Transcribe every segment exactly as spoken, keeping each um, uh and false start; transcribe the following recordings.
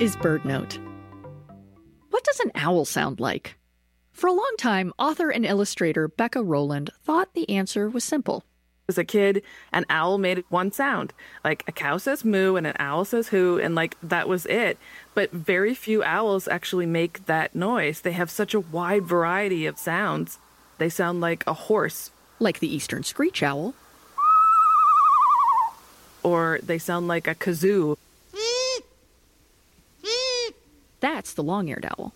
is BirdNote. What does an owl sound like? For a long time, author and illustrator Becca Rowland thought the answer was simple. As a kid, an owl made one sound. Like a cow says moo and an owl says hoo, and like that was it. But very few owls actually make that noise. They have such a wide variety of sounds. They sound like a horse. Like the eastern screech owl. Or they sound like a kazoo. That's the long-eared owl.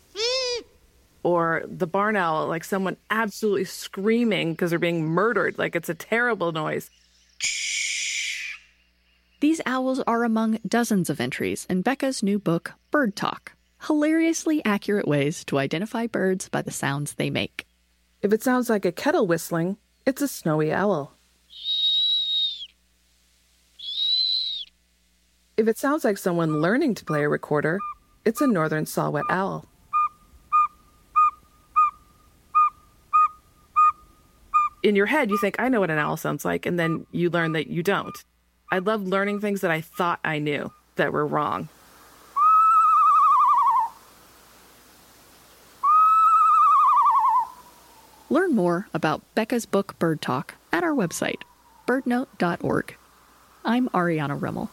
Or the barn owl, like someone absolutely screaming because they're being murdered. Like it's a terrible noise. These owls are among dozens of entries in Becca's new book, Bird Talk. Hilariously accurate ways to identify birds by the sounds they make. If it sounds like a kettle whistling, it's a snowy owl. If it sounds like someone learning to play a recorder, it's a northern saw-whet owl. In your head, you think, I know what an owl sounds like, and then you learn that you don't. I love learning things that I thought I knew that were wrong. Learn more about Becca's book Bird Talk at our website, bird note dot org. I'm Ariana Rimmel.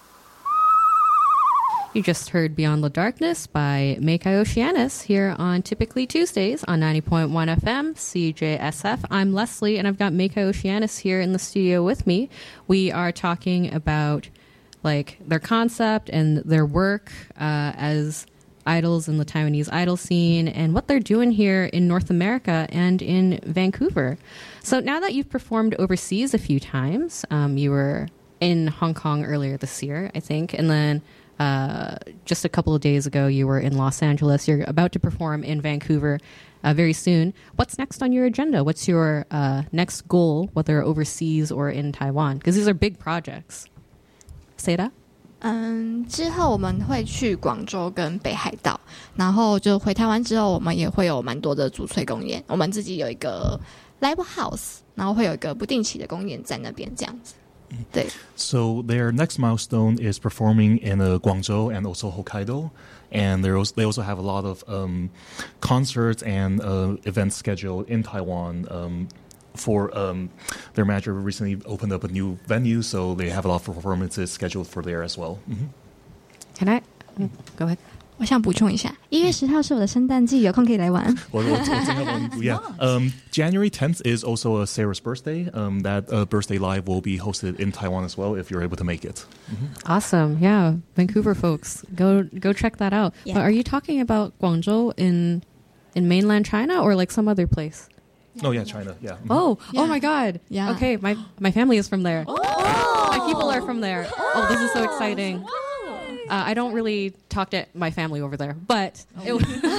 You just heard Beyond the Darkness by Meikai Oceanus here on Typically Tuesdays on ninety point one F M, C J S F. I'm Leslie, and I've got Meikai Oceanus here in the studio with me. We are talking about like their concept and their work uh, as idols in the Taiwanese idol scene and what they're doing here in North America and in Vancouver. So now that you've performed overseas a few times, um, you were in Hong Kong earlier this year, I think, and then Uh, just a couple of days ago, you were in Los Angeles. You're about to perform in Vancouver uh, very soon. What's next on your agenda? What's your uh, next goal, whether overseas or in Taiwan? Because these are big projects. Say that? 嗯，之后我们会去广州跟北海道，然后就回台湾之后，我们也会有蛮多的主催公演。我们自己有一个 live house， 然后会有一个不定期的公演在那边这样子。 So their next milestone is performing in uh, Guangzhou and also Hokkaido, and also, they also have a lot of um, concerts and uh, events scheduled in Taiwan. Um, for um, their manager recently opened up a new venue, so they have a lot of performances scheduled for there as well. Mm-hmm. Can I go ahead? 我想补充一下，一月十号是我的圣诞季，有空可以来玩。 Yeah, um, January tenth is also a Sarah's birthday. Um, that uh, birthday live will be hosted in Taiwan as well if you're able to make it. Mm-hmm. Awesome, yeah, Vancouver folks, go go check that out. Yeah. But are you talking about Guangzhou in in mainland China or like some other place? Oh yeah, China. Yeah. Mm-hmm. Oh, yeah. oh my God. Yeah. Okay, my my family is from there. Oh. My people are from there. Oh, this is so exciting. Uh, I don't really talk to my family over there, but it,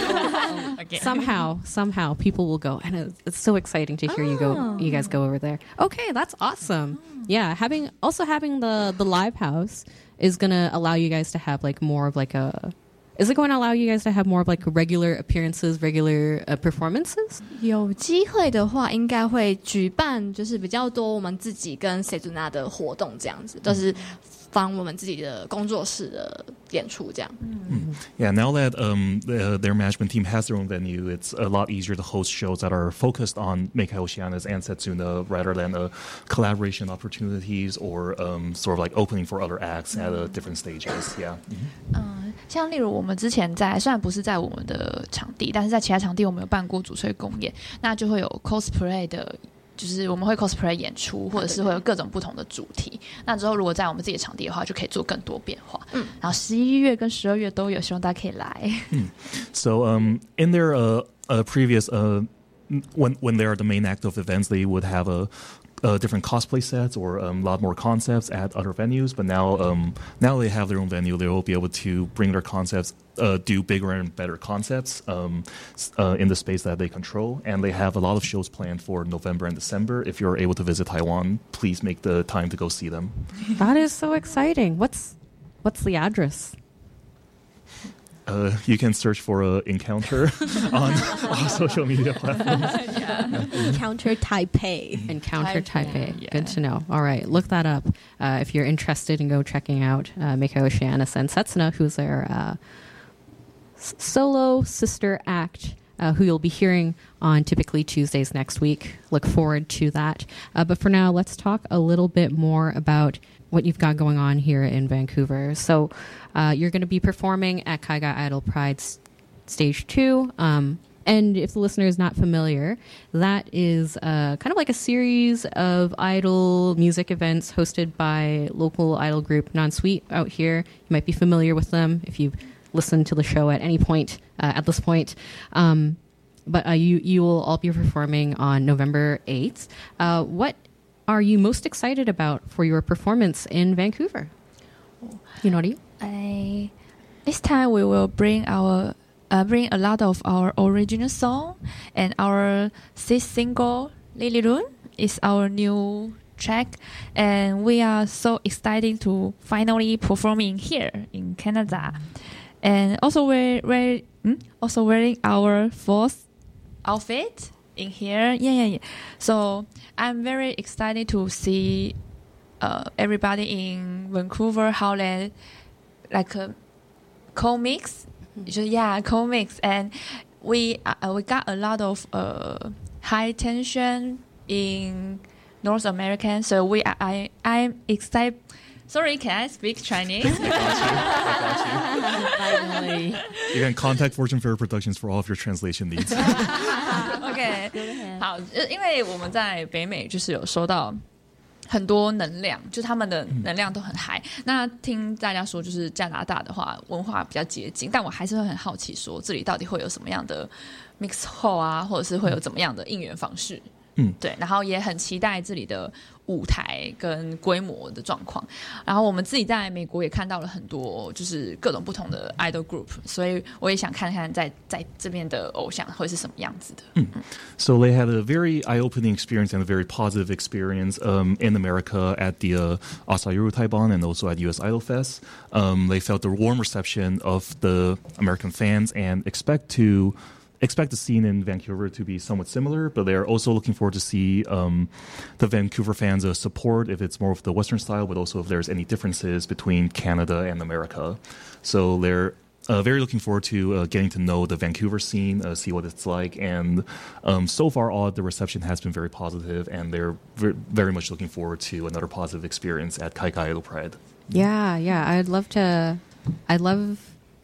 okay. somehow, somehow people will go, and it's, it's so exciting to hear oh. you go, you guys go over there. Okay, that's awesome. Oh. Yeah, having also having the the live house is gonna allow you guys to have like more of like a. Is it going to allow you guys to have more of like regular appearances, regular uh, performances? 有机会的话，应该会举办就是比较多我们自己跟 Sejuna 的活动这样子，都是帮我们自己的工作室的演出这样。 Mm. Yeah, now that um, the, their management team has their own venue, it's a lot easier to host shows that are focused on Meikai Oceanus and Setsuna rather than uh, collaboration opportunities or um, sort of like opening for other acts at uh, different stages. Yeah. Mm-hmm. 嗯，像例如我们之前在虽然不是在我们的场地，但是在其他场地我们有办过主催公演，那就会有 cosplay 的。就是我们会 cosplay 演出，或者是会有各种不同的主题。那之后如果在我们自己的场地的话，就可以做更多变化。嗯，然后十一月跟十二月都有，希望大家可以来。 嗯 So um, in their uh, uh, previous uh, when when they are the main act of events, they would have a Uh, different cosplay sets or um, a lot more concepts at other venues, but now um, now they have their own venue. They will be able to bring their concepts, uh, do bigger and better concepts um, uh, in the space that they control. And they have a lot of shows planned for November and December. If you're able to visit Taiwan, please make the time to go see them. That is so exciting. What's what's the address? Uh, you can search for uh, Encounter on all social media platforms. yeah. Yeah. Encounter Taipei. Encounter Taipei. Taipei. Yeah. Good to know. All right, look that up uh, if you're interested in go checking out uh, Meikai Oceanus and Setsuna, who's their uh, s- solo sister act, uh, who you'll be hearing on Typically Tuesdays next week. Look forward to that. Uh, but for now, let's talk a little bit more about what you've got going on here in Vancouver. So uh, you're going to be performing at Kaigai Idol Pride S- Stage two. Um, and if the listener is not familiar, that is uh, kind of like a series of idol music events hosted by local idol group Non-Sweet out here. You might be familiar with them if you've listened to the show at any point uh, at this point. Um, but uh, you, you will all be performing on November eighth. Uh, what are you most excited about for your performance in Vancouver? Yunori? I, this time we will bring our uh, bring a lot of our original song, and our sixth single Lily Run is our new track, and we are so excited to finally performing here in Canada, and also we're, we're hmm? also wearing our fourth outfit in here. Yeah, yeah, yeah. So I'm very excited to see uh, everybody in Vancouver how they like a co-mix. So, yeah, co-mix, and we uh, we got a lot of uh, high tension in North America. So we I, I I'm excited. Sorry, can I speak Chinese? I got you. I got you. You can contact Fortune Fair Productions for all of your translation needs. OK， 好，因为我们在北美就是有收到很多能量，就他们的能量都很嗨。那听大家说，就是加拿大的话，文化比较接近，但我还是会很好奇，说这里到底会有什么样的 mix 后啊，或者是会有怎么样的应援方式？嗯，对，然后也很期待这里的舞台跟规模的状况。然后我们自己在美国也看到了很多，就是各种不同的 idol group， 所以我也想看看在在这边的偶像会是什么样子的。嗯 So they had a very eye-opening experience and a very positive experience um, in America at the uh, Asayaru Taiban and also at U S Idol Fest. Um, they felt the warm reception of the American fans and expect to expect the scene in Vancouver to be somewhat similar, but they're also looking forward to see um, the Vancouver fans uh, support if it's more of the Western style, but also if there's any differences between Canada and America. So they're uh, very looking forward to uh, getting to know the Vancouver scene, uh, see what it's like, and um, so far all the reception has been very positive, and they're ver- very much looking forward to another positive experience at Kaigai Idol Pride. Yeah, yeah, I'd love to. I'd love.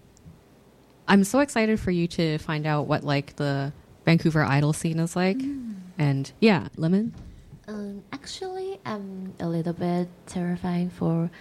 I'm so excited for you to find out what like the Vancouver idol scene is like. Mm. And yeah, Lemon? Um, actually, I'm a little bit terrifying for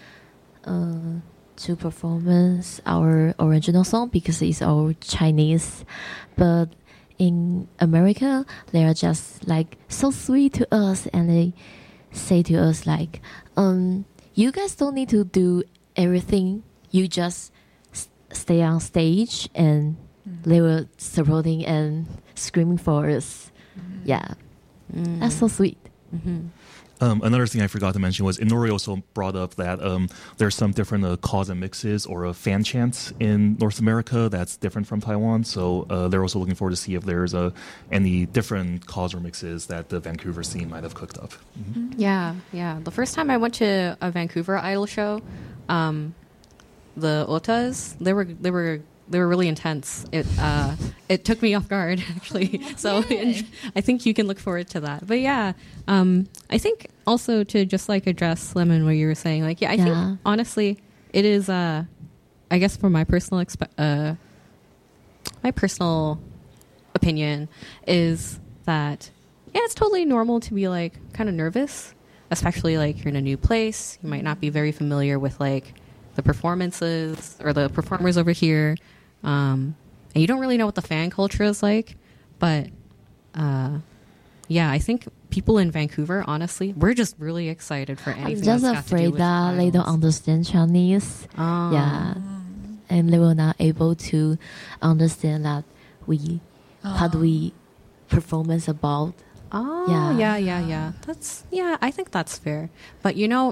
uh, to performance our original song because it's all Chinese. But in America, they are just like so sweet to us, and they say to us like, um, you guys don't need to do everything. You just stay on stage, and mm. they were supporting and screaming for us. Mm. Yeah, mm. That's so sweet. Mm-hmm. Um, another thing I forgot to mention was Inori also brought up that um, there's some different uh, calls and mixes or uh, fan chants in North America that's different from Taiwan. So uh, they're also looking forward to see if there's uh, any different calls or mixes that the Vancouver scene might have cooked up. Mm-hmm. Yeah, yeah. The first time I went to a Vancouver idol show, um, the Otas, they were they were they were really intense. It uh, it took me off guard actually. So it, I think you can look forward to that. But yeah, um, I think also to just like address Lemon what you were saying. Like yeah, I yeah. think honestly it is. Uh, I guess for my personal expe- uh, my personal opinion is that yeah, it's totally normal to be like kind of nervous, especially like you're in a new place. You might not be very familiar with like the performances or the performers over here, um, and you don't really know what the fan culture is like. But uh, yeah, I think people in Vancouver, honestly, we're just really excited for anything. I'm just that's afraid that they don't understand Chinese. Oh. Yeah, and they were not able to understand that we oh. how do we performance about. Oh, yeah, yeah, yeah, yeah. That's yeah. I think that's fair. But you know.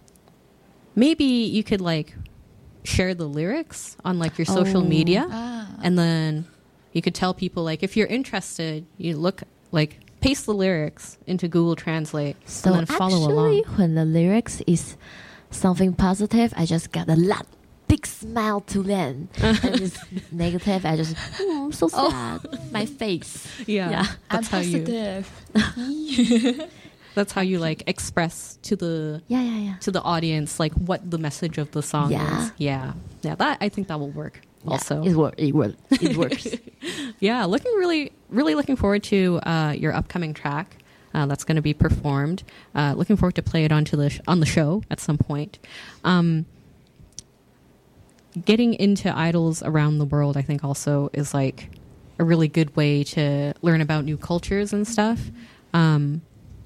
Maybe you could like share the lyrics on like your social oh. media, ah. and then you could tell people like if you're interested, you look like paste the lyrics into Google Translate so and then follow actually, along. When the lyrics is something positive, I just got a lot big smile to them. And it's negative, I just, mm, so sad. My face. Yeah, Yeah. that's how you. That's how you like express to the Yeah, yeah, yeah. to the audience like what the message of the song Yeah. is. Yeah, yeah. That I think that will work. Yeah, Also, it works. It, work, it works. yeah, looking really, really looking forward to uh, your upcoming track uh, that's going to be performed. Uh, looking forward to play it onto the sh- on the show at some point. Um, getting into idols around the world, I think, also is like a really good way to learn about new cultures and stuff. Um,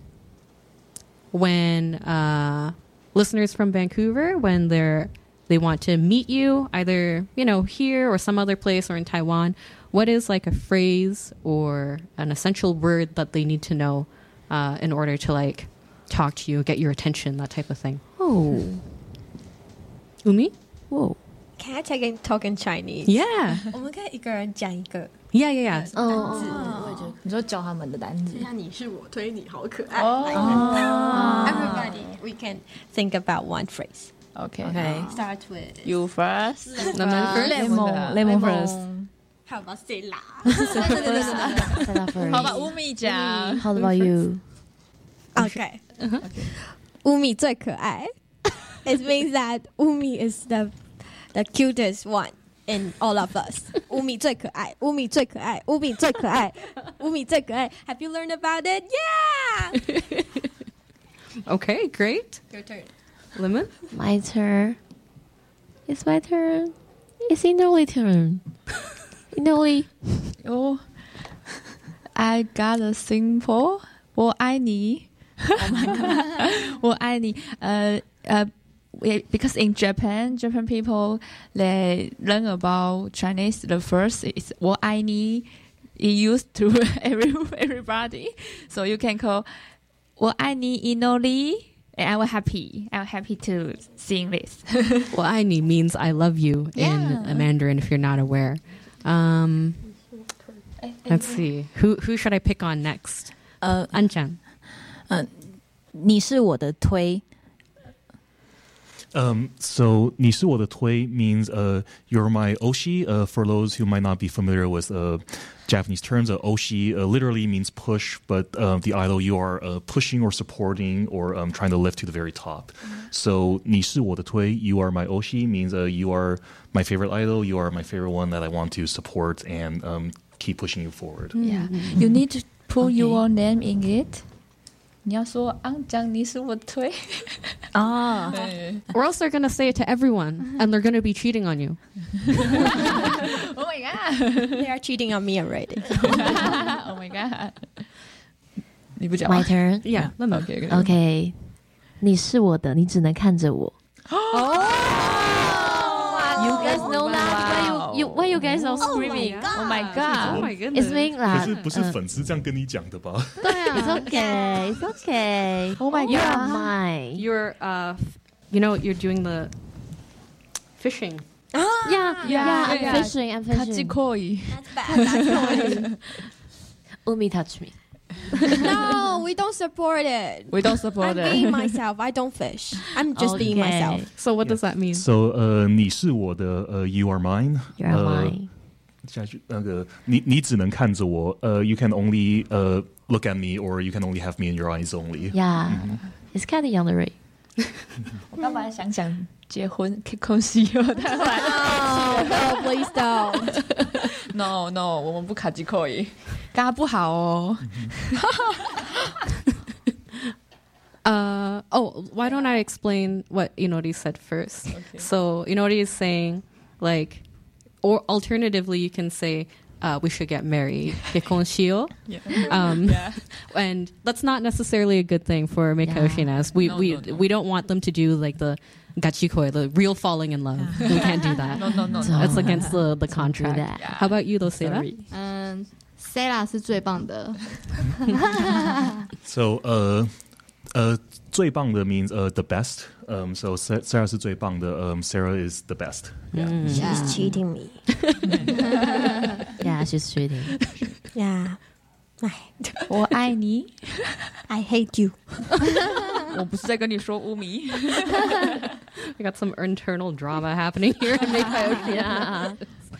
when uh, listeners from Vancouver, when they're they want to meet you, either you know here or some other place or in Taiwan, what is like a phrase or an essential word that they need to know uh, in order to like talk to you, get your attention, that type of thing? Oh, Umi? whoa. Can I take and talk in Chinese? Yeah, 我们可以一个人讲一个 yeah, yeah, yeah. 哦， 你说教他们的单字就像你是我推你好可爱 Oh. like that. Everybody we can think about one phrase. Okay. Okay. Start with You first. Lemon first? Lemon. Lemon first. How about Stella? Set up for How about Umi 讲 How about you? Okay. Umi 最可爱 It means that Umi is the the cutest one in all of us. Umi 最可爱 Umi 最可爱 Umi 最可爱 Umi 最可爱 Have you learned about it? Yeah! Okay, great. Your turn. Lemon? My turn. It's my turn. It's Inoli turn. Inoli. Oh, I got a simple. 我爱你. Oh my god. 我爱你. Uh, uh, we- because in Japan, Japan people they learn about Chinese. The first is 我爱你. It used to every everybody, so you can call 我爱你 Inoli. And I was happy. I was happy to sing this. Well, 爱你 means I love you in Yeah. Mandarin if you're not aware. Um, let's see. Who who should I pick on next? 呃 Anchan. 你是我的推 Um, so 你是我的推 means uh, you're my oshi. Uh, for those who might not be familiar with uh, Japanese terms, uh, oshi uh, literally means push, but uh, the idol you are uh, pushing or supporting or um, trying to lift to the very top. So 你是我的推 you are my oshi means uh, you are my favorite idol, you are my favorite one that I want to support and um, keep pushing you forward. Yeah, you need to put Okay. your name in it. 你要说安江你是我推。 哦 Or else they're going to say it to everyone and they're going to be cheating on you. Oh my god! They are cheating on me already. Oh my god! 你不讲 My 吗 turn. Yeah, Lemon. Okay. Okay. 你是我的，你只能看着我。You guys know that? Why you, you why you guys are screaming? Oh my Oh god! my goodness. It's mean 可 that. 是不是粉丝这样跟你讲的吧？ It's okay. It's okay. Oh my You are god! mine. You're, uh, f- you know, you're doing the fishing. Yeah, yeah, Yeah, I'm yeah. fishing. I'm fishing. 가지코이. That's bad. That's Umi touch me. no, we don't support it. We don't I'm support being it. myself. I don't fish. I'm just being Okay. myself. So what does that mean? So 呃，你是我的呃 you are mine. You are 呃 mine. 下去那个你你只能看着我。呃 you can only 呃 look at me or you can only have me in your eyes only. Yeah, it's kind of young, right? 我刚本来想想结婚结婚喜有的 Oh, no, please don't. No no，我们不卡吉扣伊，刚刚不好哦。 Uh, oh, why don't I explain what Inori said first? So Inori is saying, like, or alternatively, you can say, uh, we should get married. Gekonshiyo. Yeah. Um, Yeah. And that's not necessarily a good thing for Meikyo Shinas. We No, we no, no. we don't want them to do like the gachikoi, the real falling in love. We can't do that. No no no. So- That's against the the Do contract. that. How about you, though, Sarah? Sorry. 嗯，Sela 是最棒的。 So 呃呃最棒的 means 呃 the best. Um, so Sa- Sarah 是最棒的。Um, Sarah is the best. Yeah. She's cheating me. Yeah, she's cheating. Yeah. 我爱你。 I hate you. 我不是在跟你说乌米。 We got some internal drama happening here in Meikei Oceanus.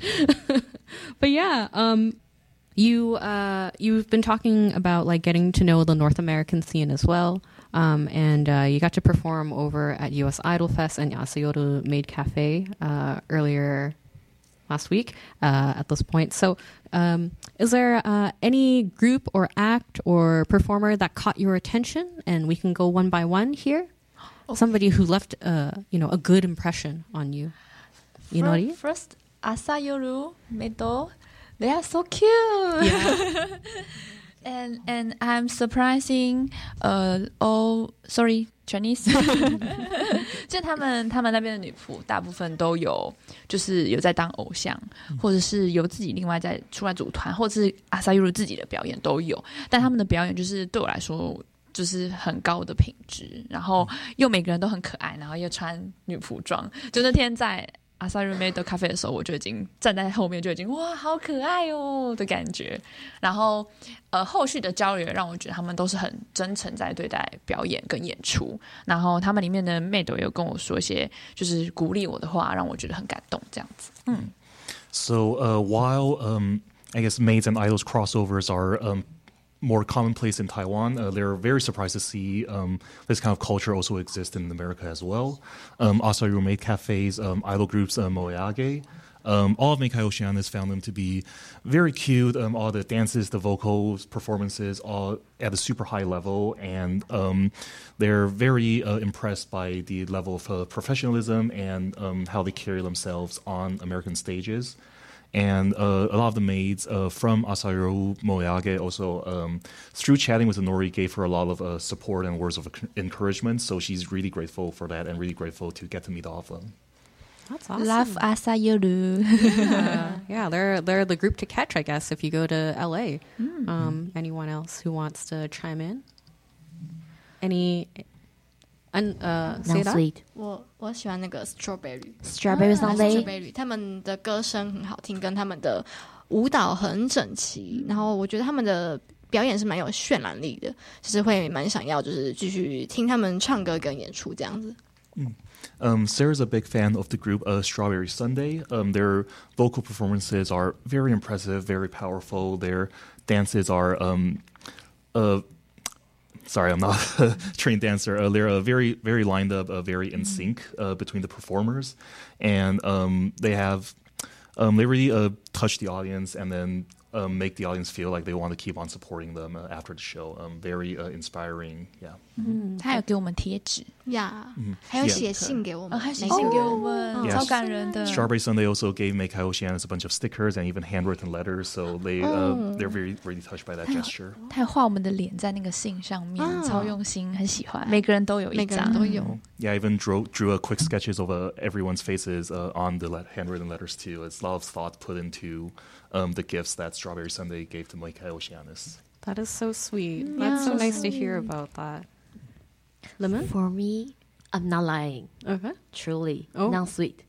But yeah, um, you uh, you've been talking about like getting to know the North American scene as well, um, and uh, you got to perform over at U S Idol Fest and Asayoru Maid Cafe uh, earlier last week. Uh, at this point, so um, is there uh, any group or act or performer that caught your attention? And we can go one by one here. Okay. Somebody who left uh, you know a good impression on you. You know what I mean? First, Asayoru Medo. They are so cute. Yeah. and and I'm surprising uh all sorry Chinese 就他们他们那边的女仆大部分都有就是有在当偶像，或者是有自己另外在出来组团，或者是Asayoru自己的表演都有，但他们的表演就是对我来说就是很高的品质，然后又每个人都很可爱，然后又穿女仆装，就那天在Asayoru Maid Cafe 的时候，我就已经站在后面，就已经哇，好可爱哦的感觉。然后，呃，后续的交流让我觉得他们都是很真诚在对待表演跟演出。然后他们里面的 Maid 也有跟我说一些就是鼓励我的话，让我觉得很感动。这样子，嗯。 So uh, while um, I guess maids and idols crossovers are um, more commonplace in Taiwan, uh, they're very surprised to see um, this kind of culture also exist in America as well. Um, Asayoru Maid Cafes, um, idol groups, uh, Moeage, um, all of Meikei Oceanus found them to be very cute. Um, all the dances, the vocals, performances, all at a super high level, and um, they're very uh, impressed by the level of uh, professionalism and um, how they carry themselves on American stages. And uh, a lot of the maids uh, from Asayoru Moeage also, um, through chatting with Nori, gave her a lot of uh, support and words of encouragement. So she's really grateful for that and really grateful to get to meet all of them. That's awesome. Love Asayoru. yeah. yeah, they're they're the group to catch, I guess, if you go to L A. Mm. Um, anyone else who wants to chime in? Any... And uh, say that? Non-sweet. 我我喜欢那个 Strawberry Strawberry Sunday. Strawberry 他们的歌声很好听，跟他们的舞蹈很整齐，然后我觉得他们的表演是蛮有渲染力的，就是会蛮想要就是继续听他们唱歌跟演出这样子。 Mm. Um, Sarah's a big fan of the group uh, Strawberry Sunday. Um, their vocal performances are very impressive, very powerful. Their dances are um, uh, Sorry, I'm not a trained dancer. Uh, they're uh, very, very lined up, uh, very in sync uh, between the performers, and um, they have um, they really uh, touch the audience and then um, make the audience feel like they want to keep on supporting them uh, after the show. Um, very uh, inspiring, yeah. 嗯，他有给我们贴纸呀，还有写信给我们， 还写信给我们，超感人的。 Strawberry Sunday also gave Meikei Oceanus a bunch of stickers and even handwritten letters, so they uh, they're very really touched by that gesture. 他有画我们的脸在那个信上面，超用心，很喜欢。每个人都有一张， 都有。 Yeah, I even drew drew a quick sketches of uh, everyone's faces uh, on the let- handwritten letters too. It's a lot of thought put into um, the gifts that Strawberry Sunday gave to Meikei Oceanus. That is so sweet. Yeah. That's so nice to hear about that. Lemon? For me, I'm not lying. Okay. Truly. Oh. Non-sweet.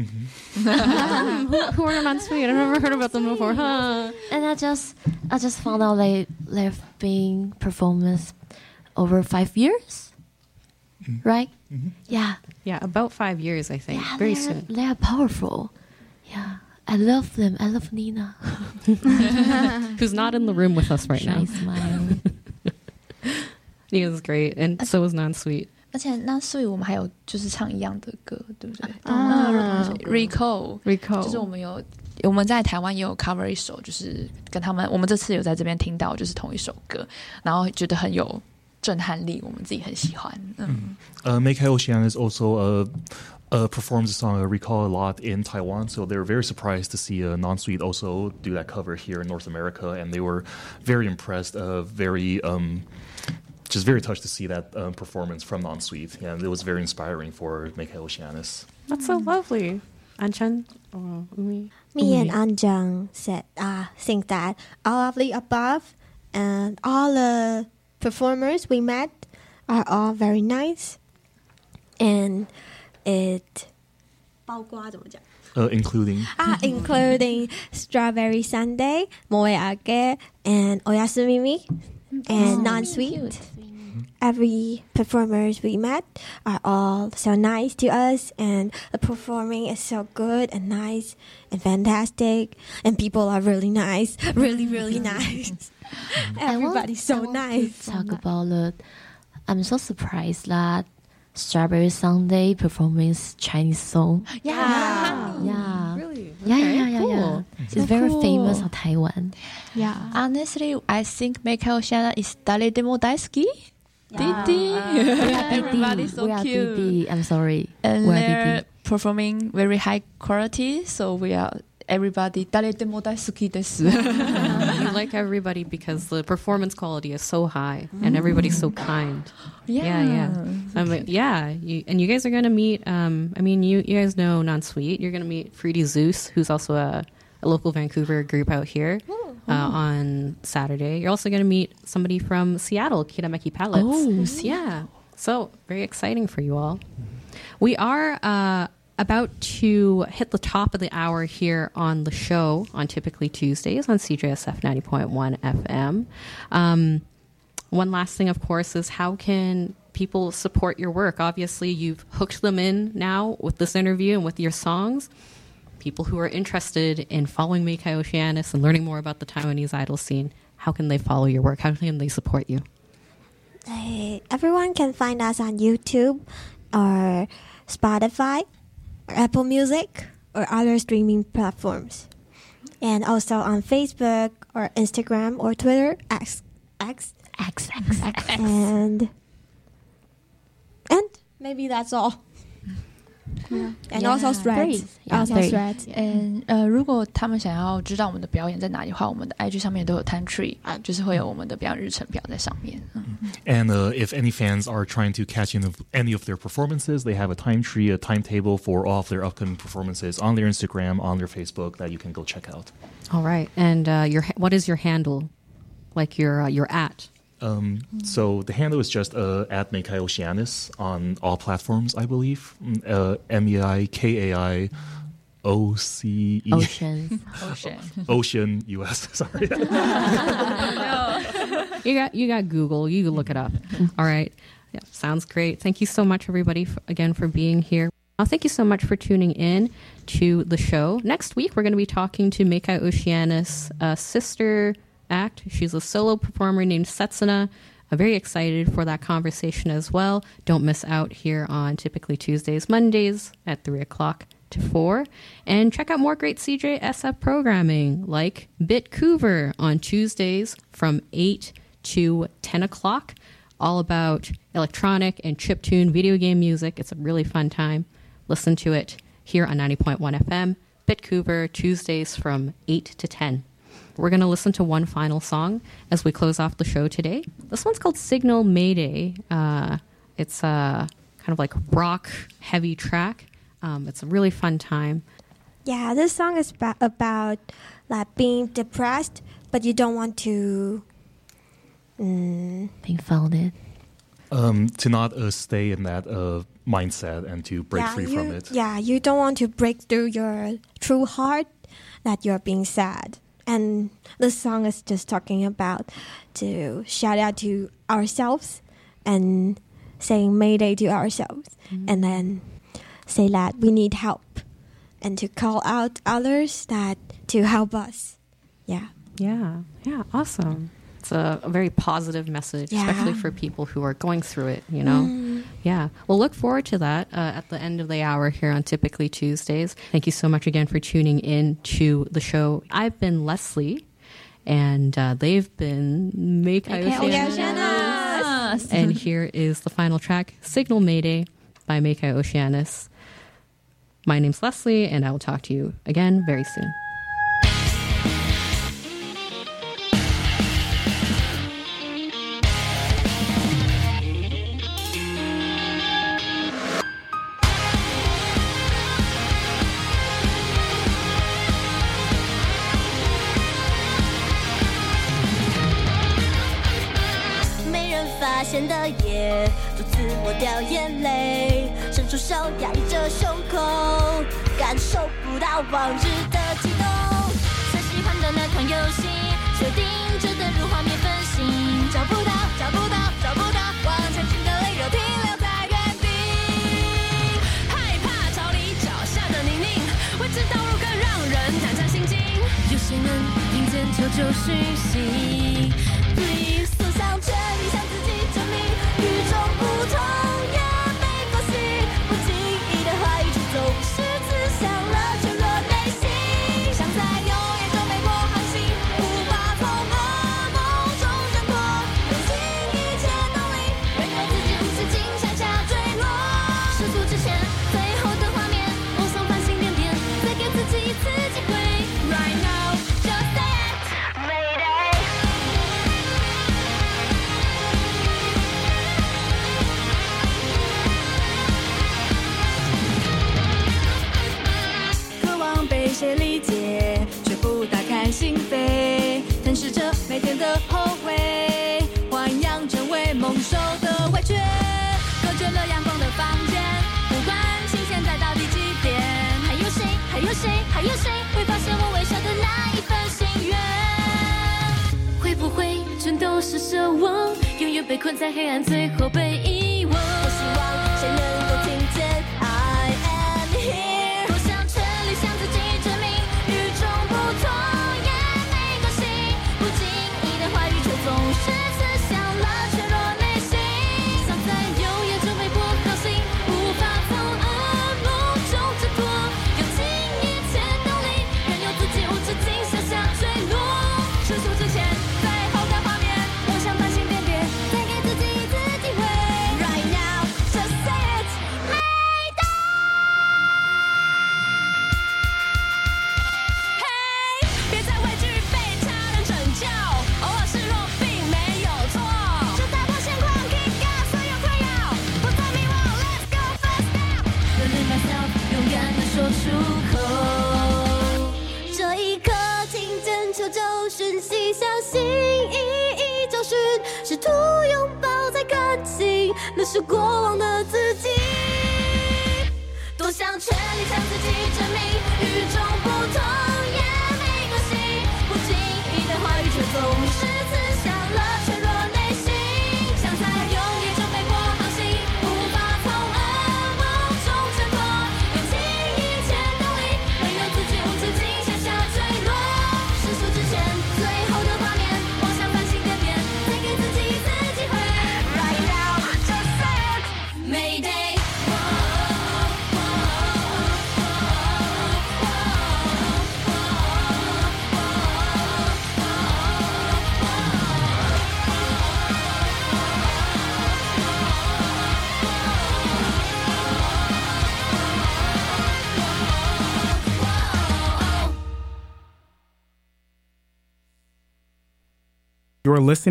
Mm-hmm. who, who are non-sweet? I've never heard about them before. Huh? And I just I just found out they, they've been performance over five years. Mm-hmm. Right? Mm-hmm. Yeah. Yeah, about five years, I think. Yeah, Very they soon. Are, they are powerful. Yeah. I love them. I love Nina. Who's not in the room with us right Shy now. Smile. Nina's great, and so is non-sweet. 而且那所以我们还有就是唱一样的歌，对不对？啊 ，Recall Recall， 就是我们有我们在台湾也有 cover 一首，就是跟他们，我们这次有在这边听到，就是同一首歌，然后觉得很有震撼力，我们自己很喜欢。嗯， 呃 ，Meikei Oceanus also uh, uh, performs the song uh, Recall a lot in Taiwan, so they were very surprised to see uh, Non-Sweet also do that cover here in North America, and they were very impressed, uh, very um, just very touched to see that uh, performance from Non-Sweet. Yeah, it was very inspiring for Meikei Oceanus. That's so lovely. Anchan, oh, Umi. Me and Anjang said, uh, think that all of the above and all the performers we met are all very nice, and it 包括怎么讲 Uh, including ah, including Strawberry Sunday, Moeage, and Oyasumimi, and oh, Non-Sweet. cute. every performers we met are all so nice to us, and the performing is so good and nice and fantastic, and people are really nice, really really nice. Everybody's so nice. Talk about it. I'm so surprised that Strawberry Sunday performance Chinese song. Yeah. Yeah. Really? Yeah, Okay, yeah, yeah, cool. yeah. So It's very cool. famous in Taiwan. Yeah. Honestly, I think Meika Oceana is誰でも大好き Yeah. Didi. Everybody's we so are cute. Didi. I'm sorry. And we are they're Didi. performing very high quality, so we are everybody 誰でも大好きです You like everybody because the performance quality is so high and everybody's so kind. Yeah, yeah. Um, yeah, you, and you guys are going to meet, um, I mean, you, you guys know Non-Sweet. You're going to meet Fruity Zeus, who's also a, a local Vancouver group out here uh, on Saturday. You're also going to meet somebody from Seattle, Kirameki Palettes. Oh, yeah. So, very exciting for you all. We are uh, about to hit the top of the hour here on the show on Typically Tuesdays on C J S F ninety point one F M. Um, one last thing, of course, is how can people support your work? Obviously, you've hooked them in now with this interview and with your songs. People who are interested in following Meika Oceanus and learning more about the Taiwanese idol scene, how can they follow your work? How can they support you? Uh, everyone can find us on YouTube or Spotify or Apple Music or other streaming platforms. And also on Facebook or Instagram or Twitter, X, X, X, X, X, X. and and maybe that's all. Yeah. And Yeah. also Threads. Threads. Yeah, also Threads. Threads. And 呃，如果他们想要知道我们的表演在哪里的话，我们的 I G 上面都有 time tree 啊，就是会有我们的表演日程表在上面。嗯 And uh, if any fans are trying to catch in of any of their performances, they have a time tree, a timetable for all of their upcoming performances on their Instagram, on their Facebook that you can go check out. All right. And uh, your what is your handle? Like your uh, your at? Um, so the handle is just uh, at Meika Oceanus on all platforms, I believe. Mm, Uh, M E I K A I O C E Ocean. Ocean. Ocean U S. Sorry. You got you got Google. You can look it up. All right. Yeah, sounds great. Thank you so much, everybody, f- again for being here. Uh, thank you so much for tuning in to the show. Next week, we're going to be talking to Meika Oceanus' uh, sister act. She's a solo performer named Setsuna. I'm very excited for that conversation as well. Don't miss out here on Typically Tuesdays, Mondays at three o'clock to four. And check out more great C J S F programming like Bitcouver on Tuesdays from eight to ten o'clock. All about electronic and chiptune video game music. It's a really fun time. Listen to it here on ninety point one F M. Bitcouver, Tuesdays from eight to ten. We're going to listen to one final song as we close off the show today. This one's called Signal Mayday. Uh, it's a kind of like rock heavy track. Um, it's a really fun time. Yeah, this song is ba- about like being depressed, but you don't want to. Mm, Being founded. um, to not uh, stay in that uh, mindset and to break yeah, free you, from it. Yeah, you don't want to break through your true heart that you're being sad. And this song is just talking about to shout out to ourselves and saying Mayday to ourselves, mm-hmm. and then say that we need help and to call out others that to help us. Yeah. Yeah, yeah, awesome. It's a, a very positive message, Yeah. especially for people who are going through it, you know? Mm. Yeah. Well, look forward to that uh, at the end of the hour here on Typically Tuesdays. Thank you so much again for tuning in to the show. I've been Leslie, and uh, they've been Meika Oceanus. And here is the final track, Signal Mayday by Meika Oceanus. My name's Leslie, and I will talk to you again very soon. 的夜，独自抹掉眼泪，伸出手压抑着胸口，感受不到往日的悸动。最喜欢的那款游戏，设定着的如画面分心，找不到，找不到，找不到。 救讯息。Please， 多想全力向自己证明，与众不同也没关系。不经意的话语却总是刺向了脆弱内心。想在永远中被迫航行，无法从噩梦中挣脱，用尽一切动力，任由自己无止境向下坠落。失足之前，最后的画面，我想繁星点点，再给自己一次机会。Right now, just say it, Mayday。渴望被谁理解，却不打开心扉，吞噬着每天的后悔，豢养成为蒙受的委屈，隔绝了阳光的房间，不关心现在到底几点，还有谁，还有谁，还有谁会发现我微笑的那一份心愿？会不会全都是奢望，永远被困在黑暗，最后被遗忘？我希望谁能够听见 I am here， 多想全力向自己证明，与众不同也没关系，不经意的话语却总是刺向了脆弱内心，想在永远中被迫航行，无法从噩梦中挣脱，用尽一切动力，任由自己无止境向下坠落。失速之前，最后的画面，我想繁星点点，再给自己一次机会。Right now, just say it, Mayday。嘿，别再畏惧被他人拯救，偶尔示弱并没有错，就打破现况 ，kick out 所有困扰，不再迷惘 ，Let's go first step。Believe myself， 勇敢地说出口。这一刻，听见求救讯息，相信一一找寻，试图拥抱才看清，那是过往的自己。多想全力向自己证明，与众不同也没关系，不经意的话语却总是刺向了脆弱内心，想在永远中被迫航行，无法从噩梦中挣脱，用尽一切动力，任由自己无止境向下坠落。失速之前，最后的画面，我想繁星点点，再给自己一次机会。Right now, just say it, Mayday。 You're listening